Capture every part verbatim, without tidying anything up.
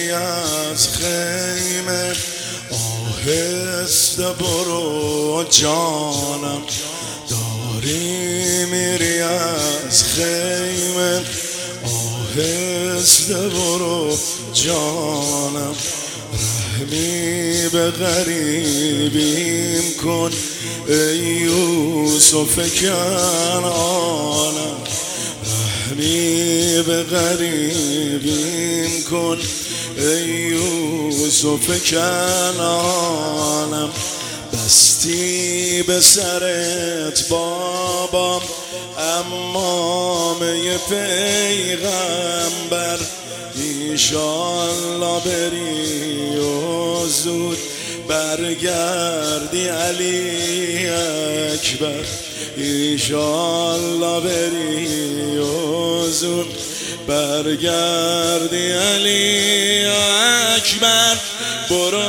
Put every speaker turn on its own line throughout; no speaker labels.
میری از خیمه آهسته برو جانم، داری میری از خیمه آهسته برو جانم، رحمی به غریبیم کن ای یوسف کنعانم، رحمی به غریبیم کن ای یوسف کنعانم، بستی به سرت بابام امامه پیغمبر، ایشالله بری و زود برگردی علی اکبر، ایشالله بری و زود برگردی علی اکبر. برو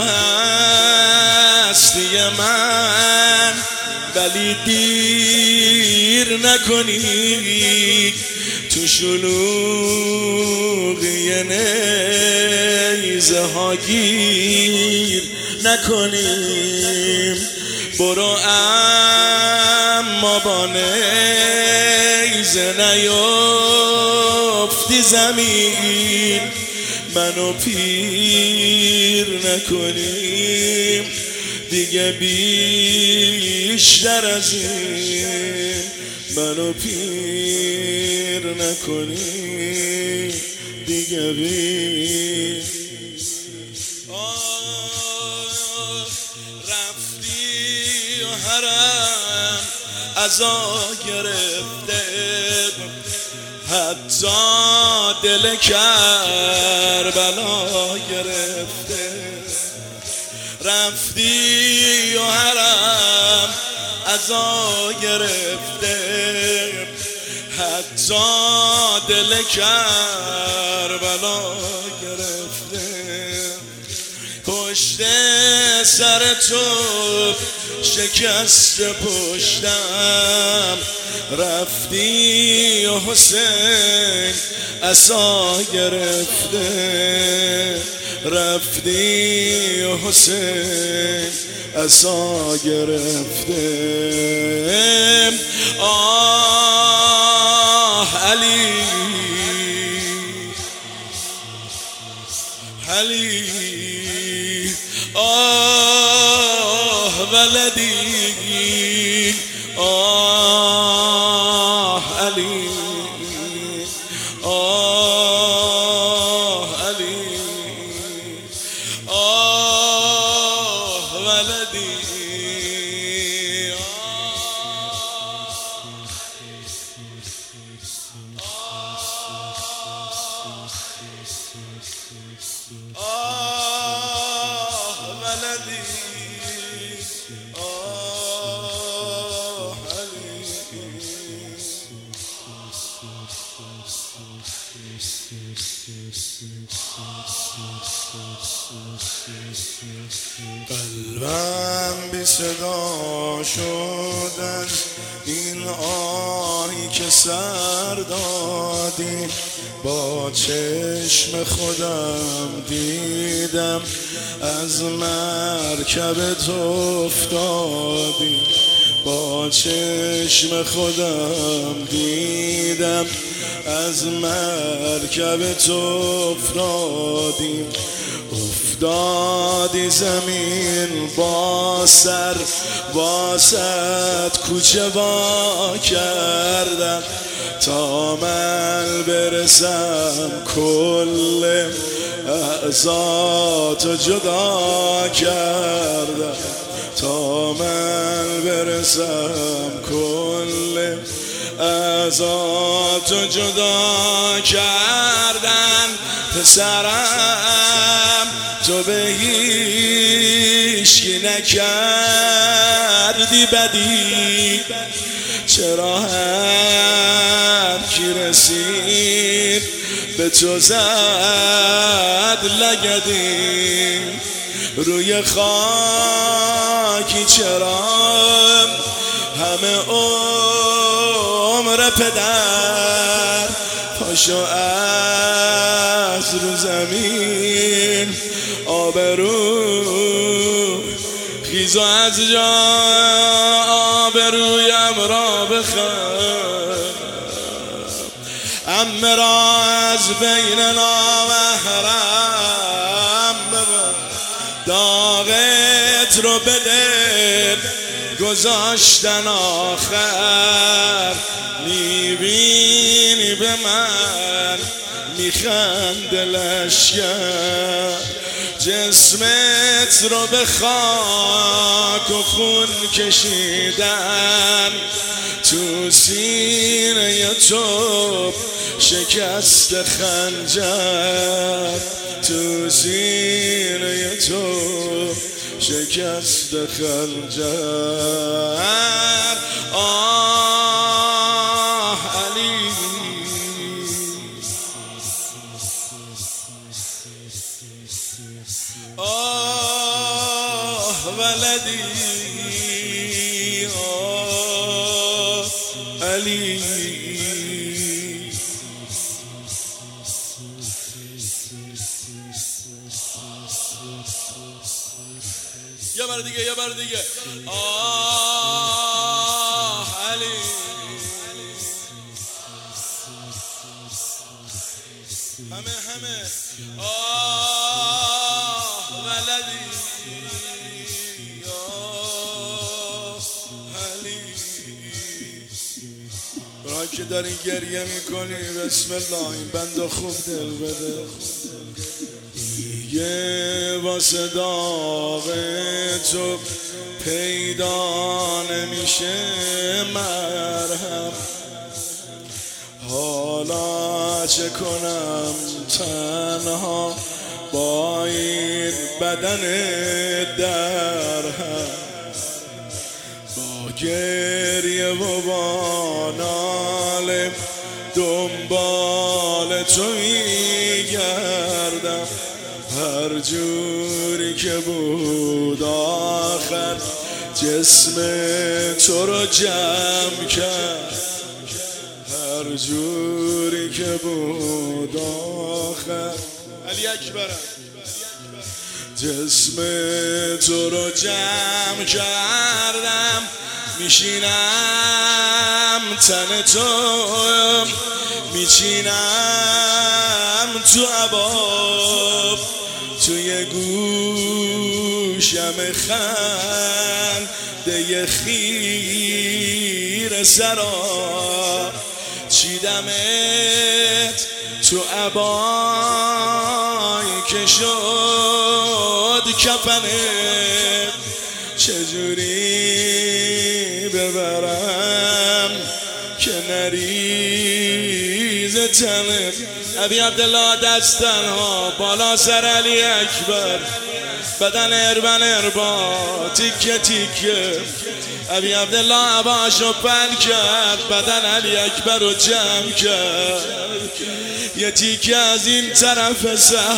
هستی من ولی دیر نکنی، تو شلوغی نیزه ها گیر نکنیم. برو اما با نیزه نیفتی زمین، منو پیر نکنیم دیگه بیشتر از این، منو پیر نکنیم دیگه بیشتر. رفتی و حرم عزا گرفته، حتی دل کربلا گرفته، رفتی و حرم عزا گرفته، حتی دل کربلا گرفته، پشت سر تو شکست پشتم، رفتی و حسین عصا گرفته، رفتی و حسین عصا گرفته. آه علی علی، آه ولدی، آه علی، آه علی، آه ولدی، آه ولدی، آه علی. قلبم بی صدا شد از این آهی که سر دادی، با چشم خودم دیدم از مرکب تو افتادی، با چشم خودم دیدم از مرکب تو افتادی، افتادی زمین با سر واسط کوچه وا کردم، تا من برسم کل اعضاتو جدا کردم، تا من برسم کل اعضاتو جدا کردن. پسرم تو به هیچکی نکردی بدی، چرا هر کی رسید به تو زد لگدی، روی خاکی چرا همه عمر پدر پاشو از رو زمین آبرو خیز و از جا آبرویم را بخر عمه را از بین نامحرم ببر داغت رو به دل گذاشتن آخر میبینی به من میخند لشگر جسمت رو به خاک و خون کشیدن تو سینه تو شکست خنجر تو سینه تو شکست خنجر آه علی آه ولدی آه علی یه بار دیگه یه بار دیگه آه علی همه همه آه ولدی آه علی برای که داری گریه میکنی بسم الله این بند خوب دل بده یه واسه داغ تو پیدا نمیشه مرهم حالا چه کنم تنها با این بدن درهم با گریه و با ناله دنبال تو میگردم هر جوری که بود آخر جسم تو رو جمع کرد هر جوری که بود آخر علی اکبرم جسم تو رو جمع کردم میشینم تن تو میچینم تو عباب توی گوشم خنده خیر سرا چیدمت تو عبایی که شد کفنت چجوری ببرم که نریز تنت ابی عبدالله دست تنها بالا سر علی اکبر بدن اربن اربا تیکه تیکه ابی عبدالله عباشو پل کرد بدن علی اکبر رو جمع کرد یه تیکه از این طرف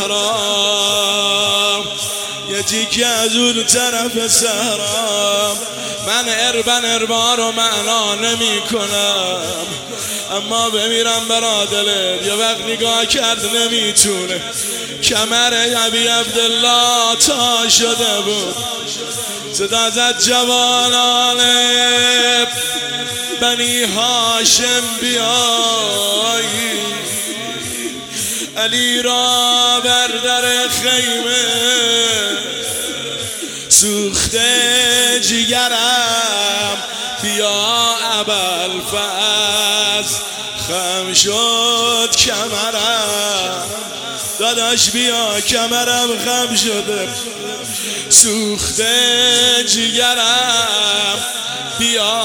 صحرا یه تیکه از اون طرف صحرا من اربن اربا رو معنا نمی کنم اما بمیرم برا دلت یه وقت نگاه کرد نمیتونه کمر ابی عبدالله تا شده بود صدا زد جوانان بنی هاشم بیایی علی را بر در خیمه سوخته جگرم بیا ابوالفضل خم شد کمرم داداش بیا کمرم خم شده سوخته جگرم بیا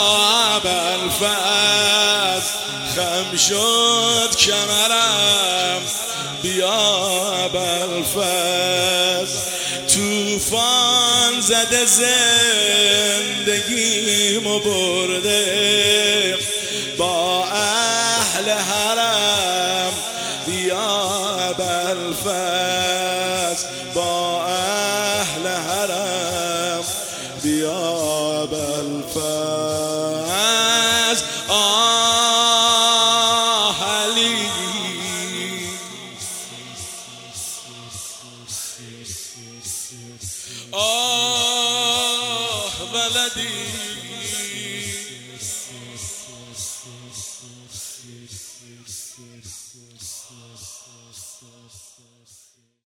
ابوالفضل خم شد کمرم بیا ابوالفضل توفان زده زندگیمو برده با اهل حرم بیا ابوالفضل با اهل حرم بیا ابوالفضل آه علی آه بلدی